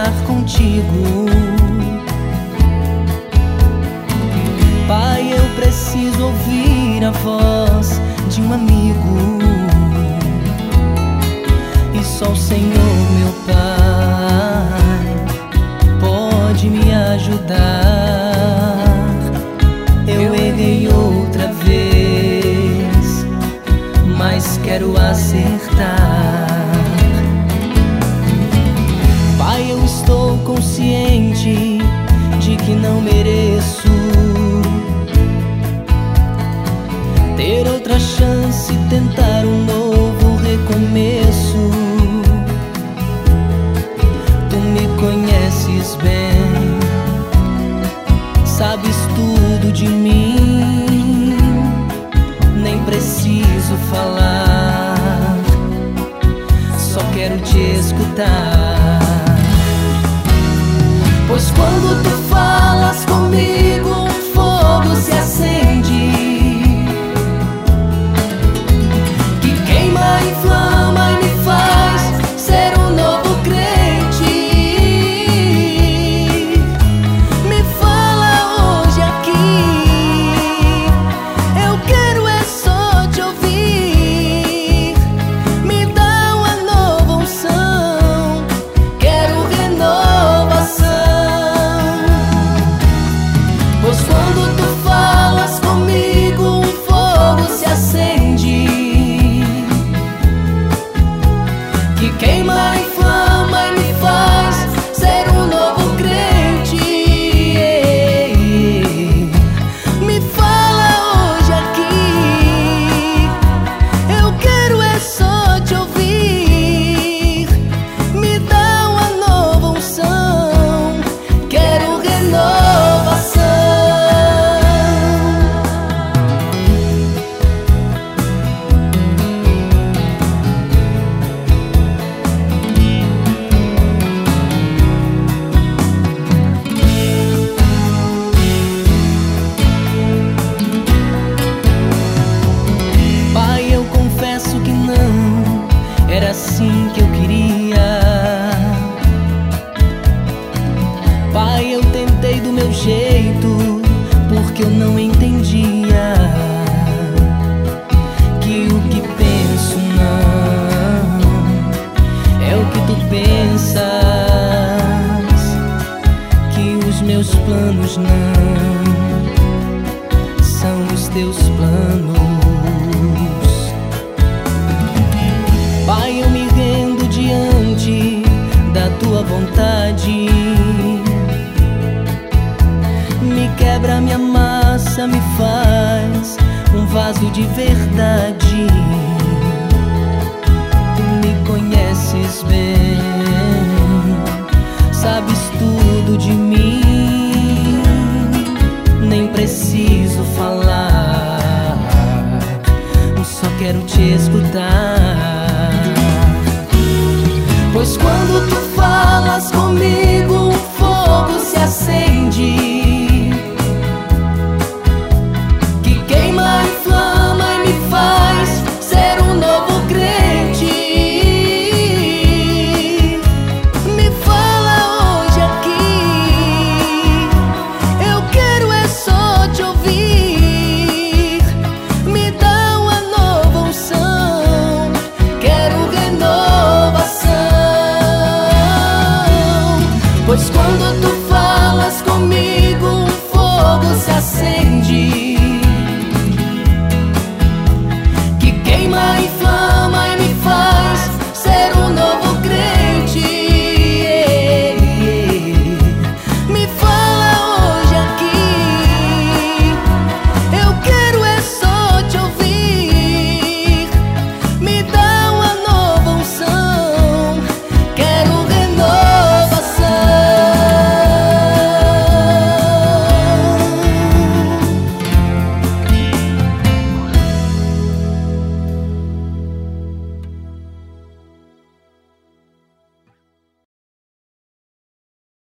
estar contigo. Pai, eu preciso ouvir a voz de um amigo, e só o Senhor, meu Pai, pode me ajudar. Eu errei outra vez, mas quero acertar. Pai, eu estou consciente de que não mereço ter outra chance, tentar um novo recomeço. Tu me conheces bem, sabes tudo de mim, nem preciso falar, só quero te escutar. Pois quando tu falas comigo, um fogo se acende, que queima, inflama e me faz ser um novo crente. Me fala hoje aqui, eu quero é só te ouvir. Me dá uma nova unção, quero renovação. Pois quando tu falas comigo, um fogo se acende, que queima, inflama e me faz ser um novo crente. Me fala hoje aqui, eu quero é só te ouvir. Me dá uma nova unção, quero renovação. Pai, eu confesso que não era assim que eu queria. Pai, eu tentei do meu jeito, porque eu não entendia que o que penso não é o que tu pensas, que os meus planos não são os teus planos. Pai, eu me rendo diante da tua vontade, me quebra, me amassa, me faz um vaso de verdade. Tu me conheces bem, sabes tudo de mim, nem preciso falar, só quero te escutar. Pois quando tu falas comigo, um fogo se acende, que queima, inflama e me faz ser um novo crente. Me fala hoje aqui, eu quero é só te ouvir. Me dá uma nova unção, quero renovação. Pois quando tu falas comigo, um fogo se acende,